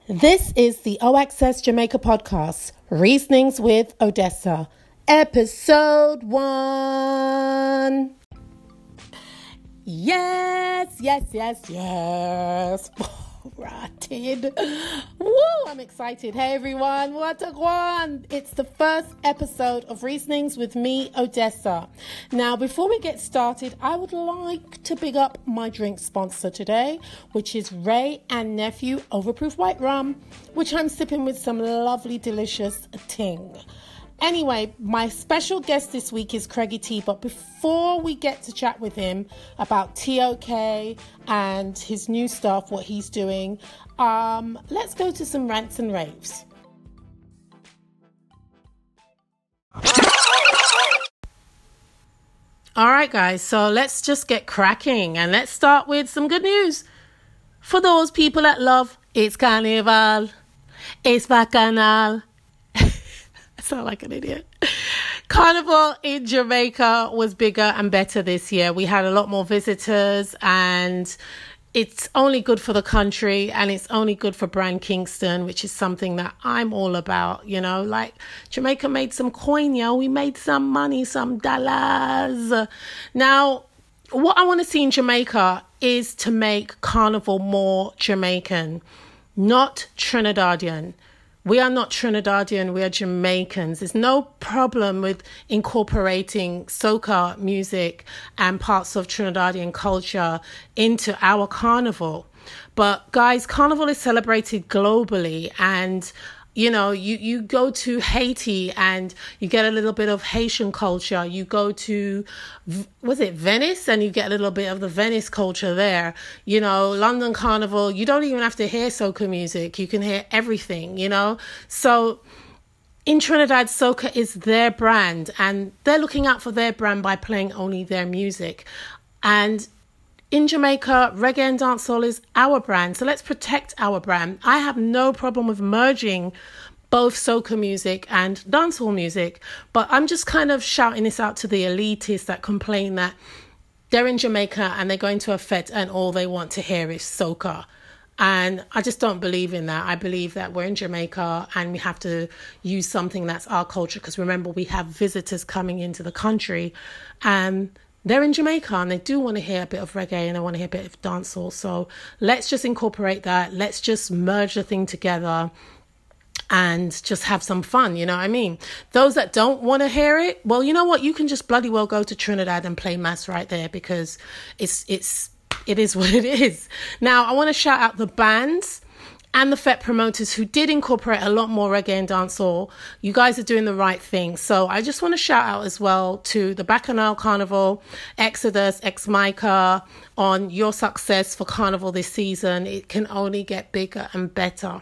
This is the OXS Jamaica podcast, Reasonings with Odessa, episode 1. Yes. Rotted. Woo, I'm excited. Hey everyone, what a one. It's the first episode of Reasonings with me, Odessa. Now, before we get started, I would like to big up my drink sponsor today, which is Ray and Nephew Overproof White Rum, which I'm sipping with some lovely, delicious ting. Anyway, my special guest this week is Craigie T, but before we get to chat with him about TOK and his new stuff, what he's doing, let's go to some rants and raves. All right, guys, so let's just get cracking and let's start with some good news. For those people that love, it's Carnival, it's Bacchanal. I sound like an idiot. Carnival in Jamaica was bigger and better this year. We had a lot more visitors and it's only good for the country and it's only good for Brand Kingston, which is something that I'm all about, you know, like Jamaica made some coin, yo. We made some money, some dollars. Now, what I want to see in Jamaica is to make Carnival more Jamaican, not Trinidadian. We are not Trinidadian, we are Jamaicans. There's no problem with incorporating soca music and parts of Trinidadian culture into our carnival. But guys, carnival is celebrated globally and you know, you go to Haiti and you get a little bit of Haitian culture. You go to, Venice? And you get a little bit of the Venice culture there. You know, London Carnival, you don't even have to hear soca music. You can hear everything, you know. So in Trinidad, soca is their brand and they're looking out for their brand by playing only their music. And in Jamaica, reggae and dancehall is our brand. So let's protect our brand. I have no problem with merging both soca music and dancehall music. But I'm just kind of shouting this out to the elitists that complain that they're in Jamaica and they're going to a fete and all they want to hear is soca. And I just don't believe in that. I believe that we're in Jamaica and we have to use something that's our culture. Because remember, we have visitors coming into the country and they're in Jamaica and they do want to hear a bit of reggae and they want to hear a bit of dancehall. So let's just incorporate that. Let's just merge the thing together and just have some fun. You know what I mean? Those that don't want to hear it, well, you know what? You can just bloody well go to Trinidad and play mass right there because it is what it is. Now, I want to shout out the bands and the FET promoters who did incorporate a lot more reggae and dancehall. You guys are doing the right thing. So I just want to shout out as well to the Bacchanal Carnival, Exodus, Ex-Mica on your success for Carnival this season. It can only get bigger and better.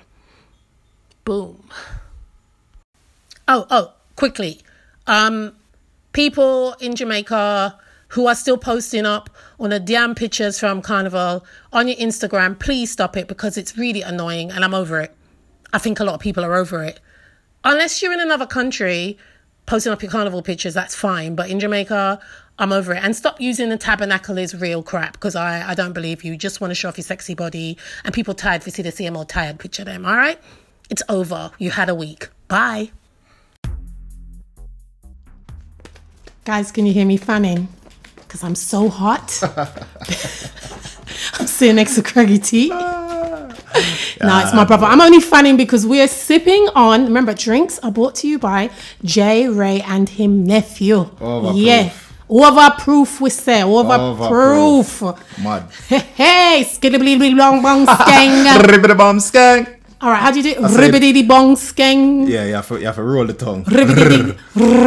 Boom. Oh, quickly. People in Jamaica who are still posting up on the damn pictures from Carnival on your Instagram, please stop it because it's really annoying and I'm over it. I think a lot of people are over it. Unless you're in another country posting up your Carnival pictures, that's fine. But in Jamaica, I'm over it. And stop using the tabernacle is real crap because I don't believe you. Just want to show off your sexy body and people tired if you see the CMO tired picture of them, all right? It's over. You had a week. Bye. Guys, can you hear me fanning? Because I'm so hot. I'm sitting next to Craigie T. No, it's my brother. I'm only fanning because we are sipping on, remember, drinks are brought to you by J. Ray and him nephew. Overproof. Yeah. Overproof, we say. Overproof. Mud. Hey, skiddly long bong skeng. Ribbity bomb skeng. All right, how do you do it? Ribbity bong skeng. Yeah, you have to roll the tongue. Ribbity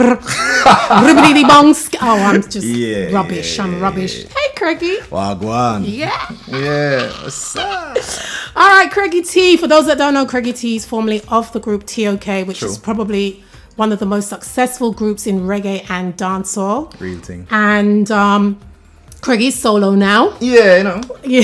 bong skeng. Oh, I'm just rubbish. I'm rubbish. Hey, Craigie. Wagwan. Yeah. What's up? All right, Craigie T. For those that don't know, Craigie T is formerly of the group TOK, which is probably one of the most successful groups in reggae and dancehall. Real thing. And Craigie's solo now. Yeah, you know. Yeah.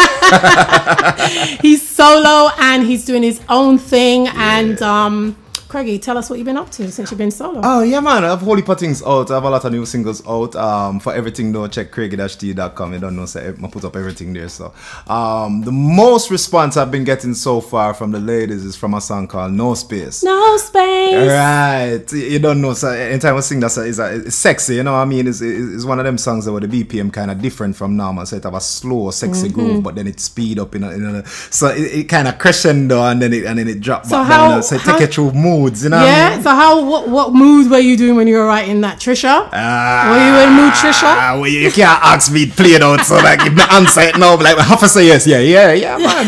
He's solo and he's doing his own thing. Yeah. And Craigie, tell us what you've been up to since you've been solo. Oh, yeah, man. I have a whole heap of things out. I have a lot of new singles out. For everything, though, check craigie-t.com. You don't know, so I put up everything there. So, the most response I've been getting so far from the ladies is from a song called No Space. No Space. Right. You don't know, so anytime I sing that, it's sexy, you know what I mean? It's one of them songs where the BPM kind of different from normal. So it have a slow, sexy groove, but then it speed up, so it kind of crescendo and then it drop back down. So it take you through moods, you know what I mean? So what mood were you doing when you were writing that, Trisha? Were you in mood, Trisha? Well, you can't ask me to play it out, so like if the answer it now, like I have to say yes, yeah, man.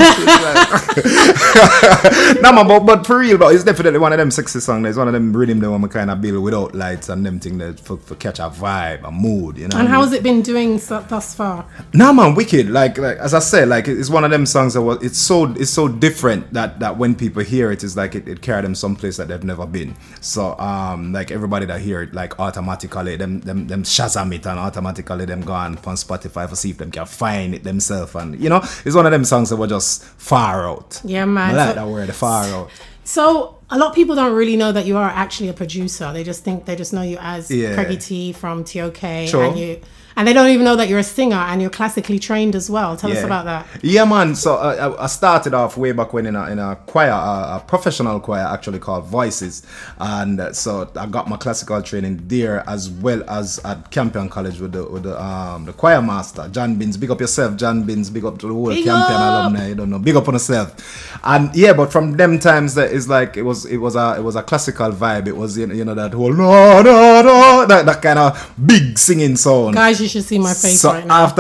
No, man, but for real, but it's definitely one of them sexy songs. It's one of them rhythm that I kind of build without lights and them thing that for catch a vibe, a mood, you know. And how has it been doing thus far? No, man, wicked. Like as I said, like it's one of them songs that it's so different that when people hear it, it's like it carry them someplace that they've never been. So like everybody that hear it, like automatically them Shazam it and automatically them go on Spotify to see if them can find it themselves, and it's one of them songs that were just far out. Yeah, man. I like that word, far out. So a lot of people don't really know that you are actually a producer. They just know you as Craigie T from TOK, sure. And they don't even know that you're a singer and you're classically trained as well. Tell us about that. Yeah, man. So I started off way back when in a choir, a professional choir actually called Voices, and so I got my classical training there as well as at Campion College with the choir master John Binns. Big up yourself, John Binns. Big up to the whole Campion alumni. You don't know. Big up on yourself. And but from them times that is like it was a classical vibe. It was that whole no that kind of big singing sound. Guys, you should see my face right now. After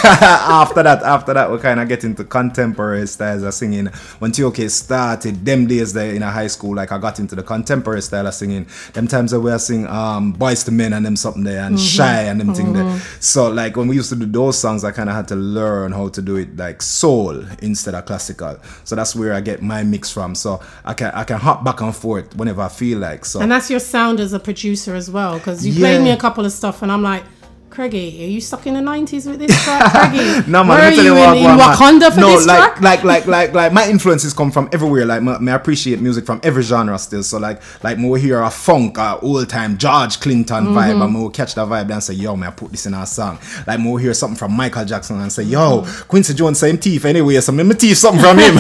that, we kind of get into contemporary styles of singing. When TOK started, them days there in a high school, like I got into the contemporary style of singing. Them times that we were sing Boys to Men and them something there, and Shy and them thing there. So like when we used to do those songs, I kind of had to learn how to do it like soul instead of classical. So that's where I get my mix from. So I can hop back and forth whenever I feel like. So and that's your sound as a producer as well, because you played me a couple of stuff, and I'm like, Craigie, are you stuck in the 90s with this track, Craigie? No, man, where are you in Wakanda for this track? like my influences come from everywhere. Like, I appreciate music from every genre still. So, like we hear a funk, old time George Clinton vibe, and we'll catch that vibe and say, yo, man, I put this in our song. Like, we'll hear something from Michael Jackson and say, yo, Quincy Jones same teeth anyway, so I'm teeth something from him.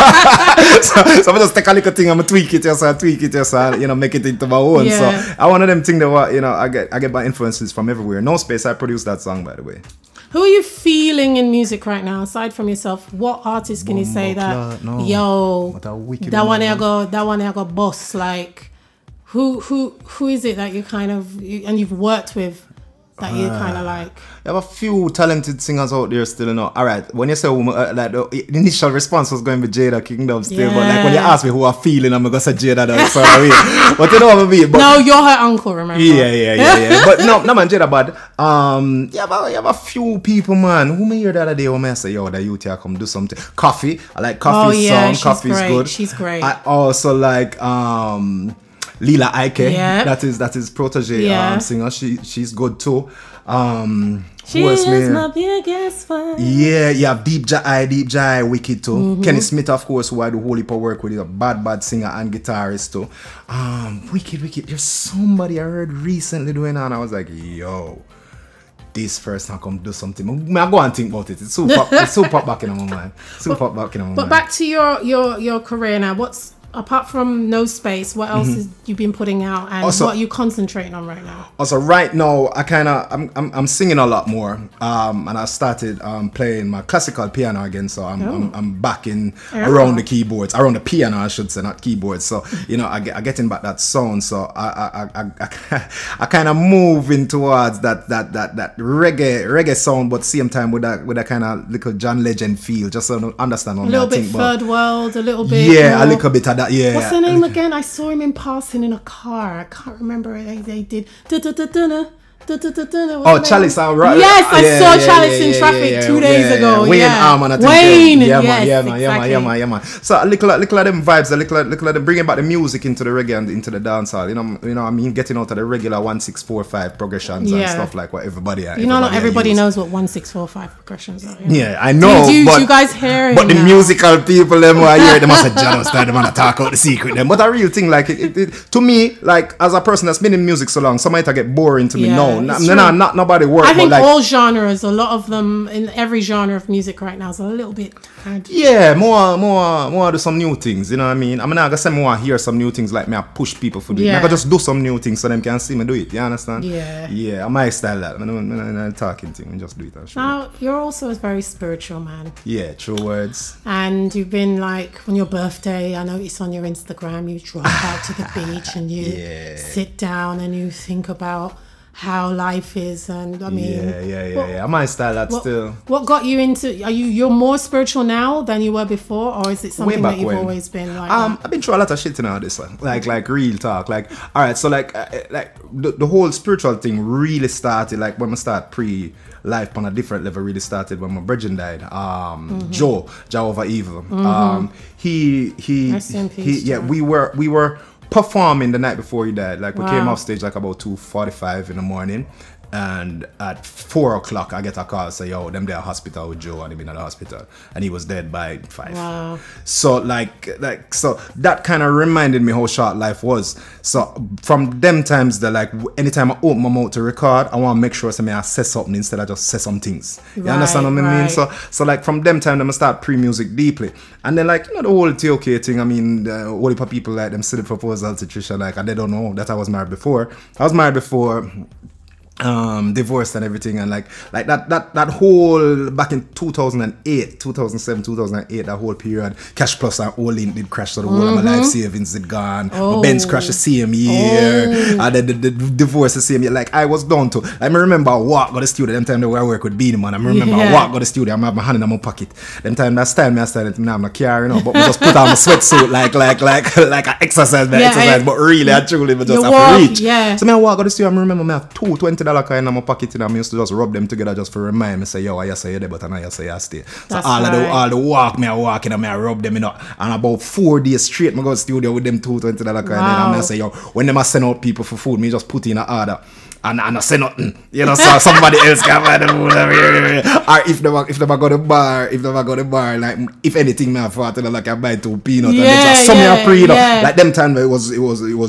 so I just take a little thing and tweak it, make it into my own. Yeah. So I one of them things that I get my influences from everywhere. No Space, I produced that song, by the way. Who are you feeling in music right now, aside from yourself? What artist can you say that, yo, that one I got boss? Like, who is it that you kind of and you've worked with that you kind of like? You have a few talented singers out there still, All right, when you say like the initial response was going to be Jada Kingdom still, but like when you ask me who I'm feeling, I'm gonna say Jada. That's sorry, but you know what I mean. But no, you're her uncle, remember? Yeah. But no man, Jada bad. You have a few people, man. Who me hear the other day when I say, yo, the youth here come do something. Coffee, I like Coffee's song. Coffee's great. good. She's great. I also like Lila Ike, that is protege singer. She's good too. She is my biggest fan. Yeah, you have Deep Jai, wicked too. Kenny Smith, of course, who I do whole heap of work with. He's a bad singer and guitarist too. Wicked. There's somebody I heard recently doing and I was like, yo, this person come do something. I go and think about it. It's so pop back in my mind. But back to your career now. What's apart from No Space, what else is you've been putting out, and also, what are you concentrating on right now? Also, right now, I'm singing a lot more, and I started playing my classical piano again. So I'm back in around the keyboards, around the piano, I should say, not keyboards. So I getting back that sound. So I kind of moving towards that reggae sound, but same time with that kind of little John Legend feel. Just so I understand what a little bit third world, a little bit. Yeah, a little bit of that. Yeah. What's the name again? I saw him in passing in a car. I can't remember. They did. Oh, Chalice, right? Yes, I saw Chalice in traffic 2 days days ago. Wayne yeah. Arm and I think, Wayne. yeah, Yes, man, exactly. yeah, man. So a little of them vibes, a little of them bringing back the music into the reggae and into the dancehall. You know what I mean? Getting out of the regular 1-6-4-5 progressions and Yeah. stuff like what everybody. Not everybody knows what 1-6-4-5 progressions are. Yeah, I know. Do but, you guys hear it But the now? musical people, them who are here, they must have just started to talk out the secret. Them. But a real thing, like to me, like as a person that's been in music so long, some might get boring to me. Yeah, No, it's not nobody work. I think but like, all genres, a lot of them in every genre of music right now is a little bit hard. yeah, more do some new things. You know what I mean? I'm not gonna say more hear some new things like me. I push people for do it. Yeah. I can just do some new things so them can see me do it. You understand? Yeah. Yeah, I my style that. I'm not talking thing. I just do it. And show it. Now, you're also a very spiritual man. Yeah, true words. And you've been like, on your birthday, I noticed on your Instagram, you drop out to the beach and you Yeah. sit down and you think about how life is. And I mean, Yeah. I might style that still. What got you into? You're more spiritual now than you were before, or is it something back that you've when. always been like? That? I've been through a lot of shit now. This one, like real talk. Like, all right, so like the whole spiritual thing really started like when I start life on a different level. Really started when my brethren died. Joe over Evil. He Rest in peace, yeah. Joe. We were performing the night before he died. Like we Wow. came off stage like about 2:45 in the morning. And at 4 o'clock, I get a call say, "Yo, them there hospital with Joe, and he been at the hospital, and he was dead by 5." Wow. So so that kind of reminded me how short life was. So from them times, that like anytime I open my mouth to record, I want to make sure I say something instead of just say some things. You understand what I mean? Right. So like from them time, I'm start pre-music deeply, and then like the whole TOK thing. I mean, the whole heap of people like them see the proposal to Trisha, like, and they don't know that I was married before. I was married before. Divorced and everything, and like that whole back in 2008 2007 2008, that whole period, Cash Plus and All In did crash, so the whole of my life savings did gone. My Benz crashed the same year, and then the divorce the same year. Like I was done to. I remember I walk go to the studio them time where I work with Beanie Man. I remember I walk go to the studio, I have my hand in my pocket. Them time that style me, I started now I'm not carrying but we just put on my sweatsuit like I exercise, but really I truly but just You have walk, to reach. yeah. So me I walk go to the studio, I remember me have two $20 coin in my pocket, and I used to just rub them together just for remind me say, yo, I say you there, but I know say you stay. So That's all right. all the walk me I walk and I rub them, and about 4 days straight me go to the studio with them two $20 coin, and I say, yo, when them I send out people for food, me just put in an order. And I say nothing, so somebody else can buy the food. Or if they go to the bar, like if anything, me I thought like I buy 2 peanuts and they just some me pre like them time it was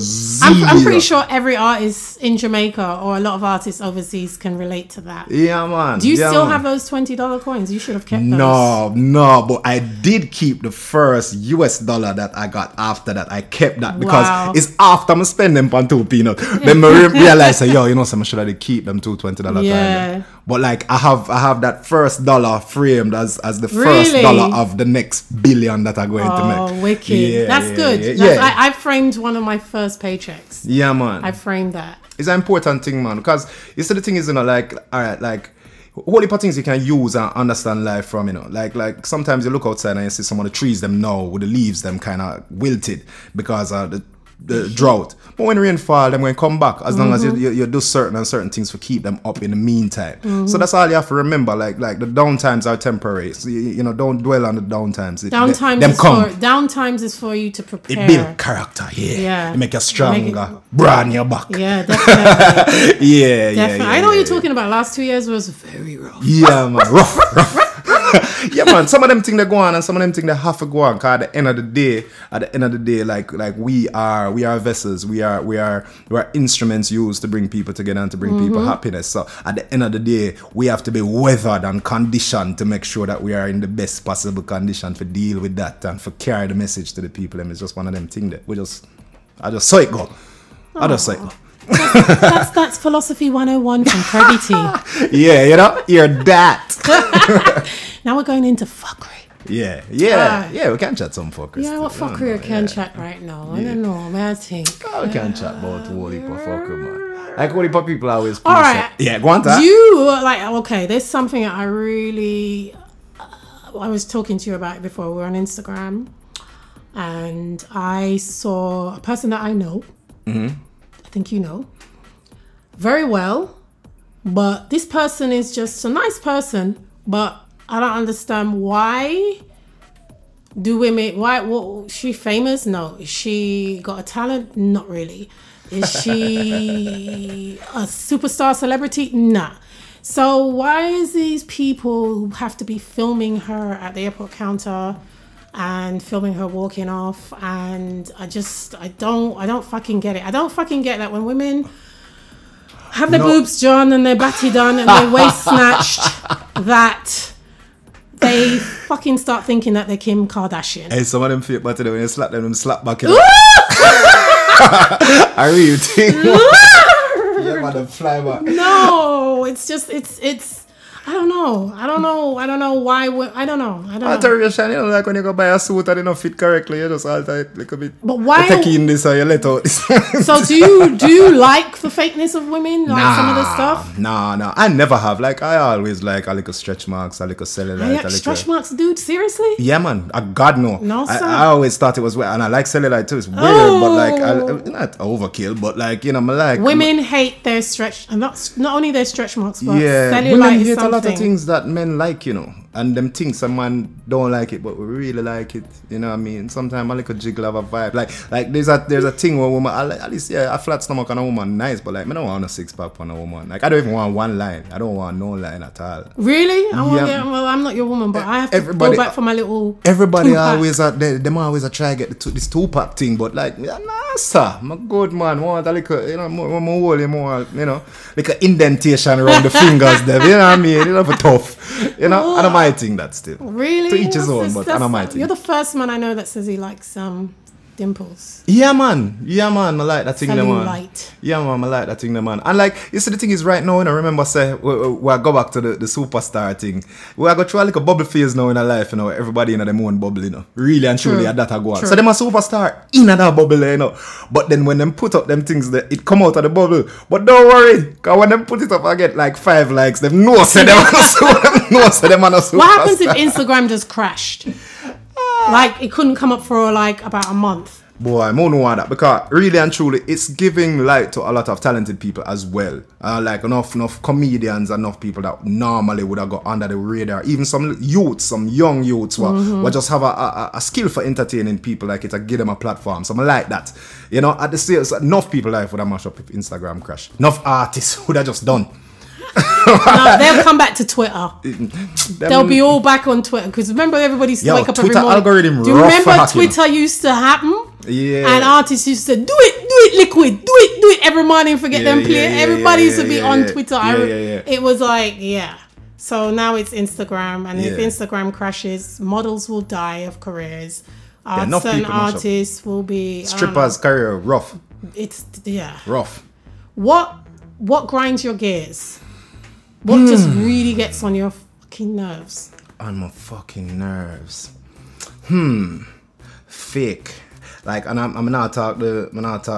I'm pretty sure every artist in Jamaica or a lot of artists overseas can relate to that. Yeah, man. Do you still have those $20 coins? You should have kept those. No, but I did keep the first US dollar that I got after that. I kept that because Wow. it's after I spend them on 2 peanuts. Then I realize, yo, I should have keep them $2 $20 Yeah. coins. But like I have that first dollar framed as the first Really? dollar of the next billion that I'm going to make. Oh, wicked. Yeah, That's yeah, good. yeah. I framed one of my first paychecks. Yeah, man. I framed that. It's an important thing, man, because you see the thing is, like, all right, like, whole heap of things you can use and understand life from, like sometimes you look outside and you see some of the trees them now with the leaves them kind of wilted because of the drought. But when rain fall, them going to come back as long as you do certain things to keep them up in the meantime. So that's all you have to remember. Like the downtimes are temporary. So don't dwell on the downtimes. Downtimes is for you to prepare. It build character, yeah. It make you stronger, broaden your back. Yeah, definitely. Yeah. Definitely. I know what you're talking about. Last 2 years was very rough. Yeah, man. Rough. Yeah, man. Some of them think they go on, and some of them think they have to go on. Cause at the end of the day, like we are vessels. We are instruments used to bring people together and to bring people happiness. So at the end of the day, we have to be weathered and conditioned to make sure that we are in the best possible condition to deal with that and for carry the message to the people. And it's just one of them things that I just saw it go. I just saw it go. That's philosophy 101 from Kirby T. Yeah, you're that. Now we're going into fuckery. Yeah, we can chat some fuckers. Yeah, what fuckery we can chat right now? I don't know, man. I think. We can chat about whole heap of fucker, man. Like whole heap of people always. All right. Yeah, go on. There's something that I really. I was talking to you about it before. We were on Instagram, and I saw a person that I know. I think you know very well, but this person is just a nice person, but I don't understand why do women, what, she famous? No. Is she got a talent? Not really. Is she a superstar celebrity? Nah. So why is these people who have to be filming her at the airport counter and filming her walking off? And I don't fucking get it. I don't fucking get that when women have their boobs done and their batty done and their waist snatched, that they fucking start thinking that they're Kim Kardashian. Hey, some of them fake batty when you slap them slap back. I really think. Yeah, man, them fly back. No, it's just it's. I don't know why. I don't know. Alteration, you know, like when you go buy a suit and it don't fit correctly, you just alter it a little bit. But why? You take in this or you let out this. So do you like the fakeness of women? Like some of the stuff? Nah. I never have. Like I always like a little stretch marks, a little cellulite. Stretch marks, dude? Seriously? Yeah, man. God no. No, sir. I always thought it was weird, and I like cellulite too. It's weird, but like not overkill, but like you know, I like women hate their stretch, and not only their stretch marks, but cellulite women is hate something. a lot of things that men like, you know, and them things some man don't like it, but we really like it. You know what I mean? Sometimes a little jiggle have a vibe. Like there's a thing where woman, at least a flat stomach on a woman nice, but like I don't want a six pack on a woman. Like I don't even want one line. I don't want no line at all. Really? Well, I'm not your woman, but I have to go back for my little. Everybody always them always try to get this 2-pack thing, but like nah, sir, I'm a good man. Want a little, you know, more, you know, like an indentation around the fingers there. You know what I mean? You know, for tough. You know, I don't mind think that still. Really? To each his own, but I don't mind. You're the first man I know that says he likes dimples. Yeah, man. I like that thing, man. Light. Yeah, man, I like that thing, man. And like, you see, the thing is right now, I remember, say, we go back to the superstar thing. We go through like a bubble phase now in our life, you know, everybody in their own bubble, you know. Really and truly, that I go on. So them a superstar in that bubble, you know. But then when them put up them things, it come out of the bubble. But don't worry, because when them put it up, I get like 5 likes. Them no say them are no say them are no superstar. What happens if Instagram just crashed? Like it couldn't come up for like about a month. Boy, I don't know that, because really and truly, it's giving light to a lot of talented people as well. Like enough comedians, enough people that normally would have got under the radar. Even some youths, some young youths, who just have a skill for entertaining people, like it to give them a platform. So I like that. You know, at the same time, enough people life would have mashed up if Instagram crash. Enough artists would have just done. No, they'll come back to Twitter. They'll be all back on Twitter, because remember everybody used to wake up Twitter every morning. Algorithm. Do you remember Twitter used to happen? Yeah. And artists used to do it liquid, do it every morning. Forget them playing. Everybody used to be on Twitter. It was like So now it's Instagram, and if Instagram crashes, models will die of careers. Certain artists will be strippers' career rough. It's rough. What grinds your gears? What just really gets on your fucking nerves? On my fucking nerves. Fake. Like, and I'm not talk the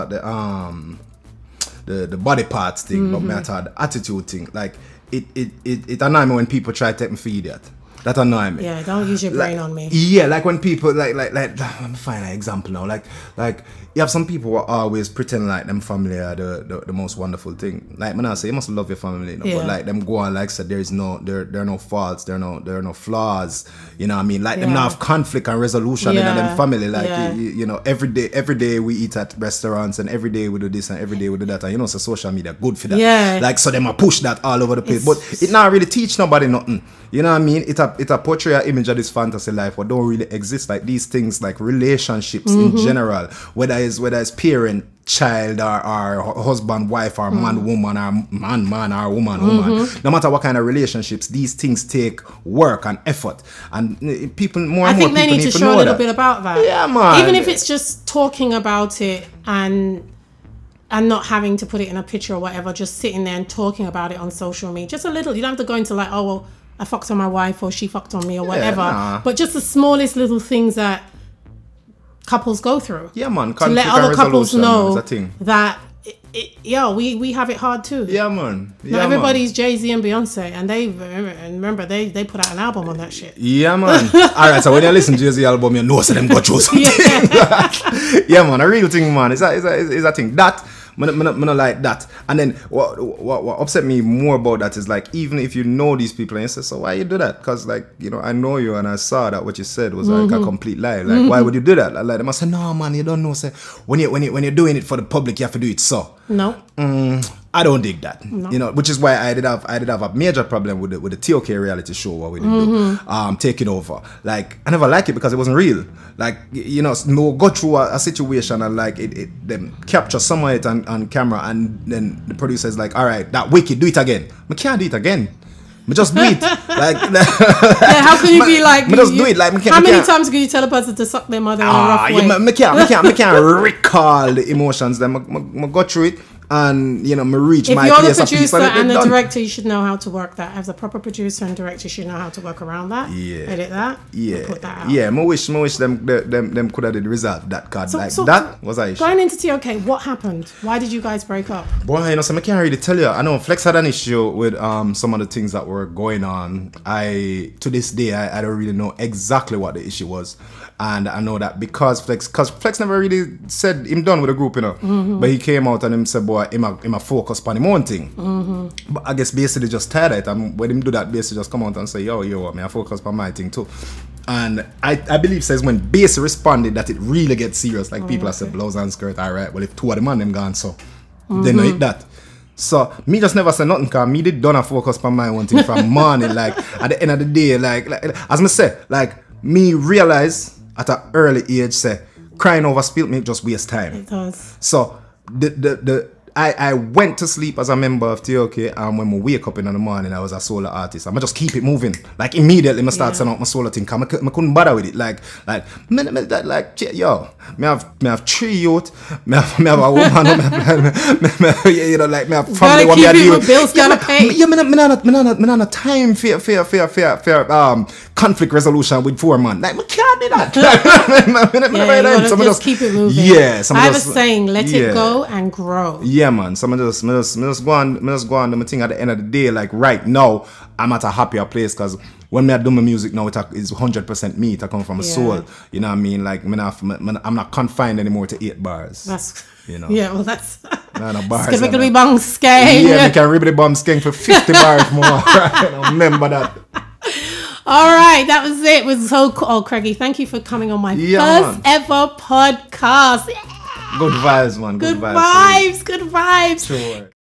body parts thing, but I talk the attitude thing. Like it annoys me when people try to take me for idiot. That annoys me. Yeah, don't use your brain on me. Yeah, like when people like let me find an example now. Like you have some people who always pretend like them family are the most wonderful thing. Like when I say you must love your family, you know, but like them go on like said there are no faults, there are no flaws. You know what I mean? Like them not have conflict and resolution in them family. Like you know, every day we eat at restaurants, and every day we do this and every day we do that, and you know, so social media good for that. Yeah. Like so them a push that all over the place. But it not really teach nobody nothing. You know what I mean? It a portray an image of this fantasy life what don't really exist. Like these things, like relationships in general, whether it's parent, child, or husband, wife, or man, woman, or man, or woman. No matter what kind of relationships, these things take work and effort, and people more. I think they need to show a little bit about that. Yeah, man. Even if it's just talking about it and not having to put it in a picture or whatever, just sitting there and talking about it on social media. Just a little. You don't have to go into like, oh well, I fucked on my wife or she fucked on me or whatever. But just the smallest little things that couples go through. Yeah, man. To let other couples know that we have it hard too. Yeah, man. Not everybody's Jay-Z and Beyonce, and they put out an album on that shit. Yeah, man. Alright, so when you listen to Jay-Z album, you know so them go through something. Yeah, man. A real thing, man. It's a thing. That Me not like that. And then what upset me more about that is like, even if you know these people and you say, so why you do that? Because like, you know, I know you and I saw that what you said was like a complete lie. Like, why would you do that? Like, they must say, no man, you don't know. Say, when you're doing it for the public, you have to do it so. No. I don't dig that. No. You know, which is why I did have a major problem with the TOK reality show what we did do, taking over. Like, I never liked it because it wasn't real. Like, you know, no go through a situation and like them capture some of it on camera, and then the producer's like, all right, that wicked, do it again. I can't do it again. Me just do it. Like, yeah, how can you be like? Me just do it. Like, how many times can you tell a person to suck their mother in a rough way? Me can't recall the emotions. Then me go through it. And you know, me reach my place. If you're the producer and the director, you should know how to work that. As a proper producer and director, you should know how to work around that. Yeah, edit that. Yeah, put that out. Yeah. Me wish them could have resolved that card. So that was a issue. Going into TOK, what happened? Why did you guys break up? Boy, you know, so I can't really tell you. I know Flex had an issue with some of the things that were going on. To this day, I don't really know exactly what the issue was. And I know that because Flex never really said him done with the group, you know. But he came out and him said, boy, him a focus on him own thing. But I guess basically just tired of it. And when him do that, basically just come out and say, yo, I focus on my thing too. And I believe says when Bass responded that it really gets serious. Like people have said blouse and skirt, all right, well if two of the man them gone, so they know it that. So me just never say nothing because me did done a focus on my own thing from morning. Like at the end of the day, like as me say, like me realize at an early age, say, crying over spilt milk just waste time. It does. So I went to sleep as a member of TOK, and when I wake up in the morning, I was a solo artist. I just keep it moving. Like immediately, I start sending out my solo thing. Cause I couldn't bother with it. Me have 3 youth. Me have a woman. You know, like me have family. Gotta keep it with bills. Gotta pay. Yeah, me not time for conflict resolution with 4 man. Like, I can't do that. You just keep it moving. Yeah. I have a saying, let it go and grow. Yeah, man. So I just go on do my thing at the end of the day. Like right now, I'm at a happier place because when I do my music now, it's 100% me. It come from a soul. You know what I mean? Like I'm not confined anymore to 8 bars. That's, you know. Yeah, well that's bars. It's be bong skeng. Yeah, we can rip the bum skeng for 50 bars more. Right? Remember that. All right, that was it. It was so cool. Oh, Craigie, thank you for coming on my first ever podcast. Yeah. Good vibes, man. Good vibes. Sure.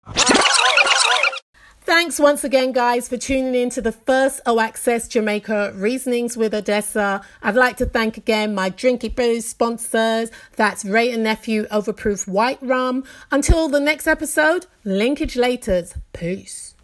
Thanks once again, guys, for tuning in to the first OAccess Jamaica Reasonings with Odessa. I'd like to thank again my Drinky Brews sponsors. That's Ray and Nephew Overproof White Rum. Until the next episode, linkage laters. Peace.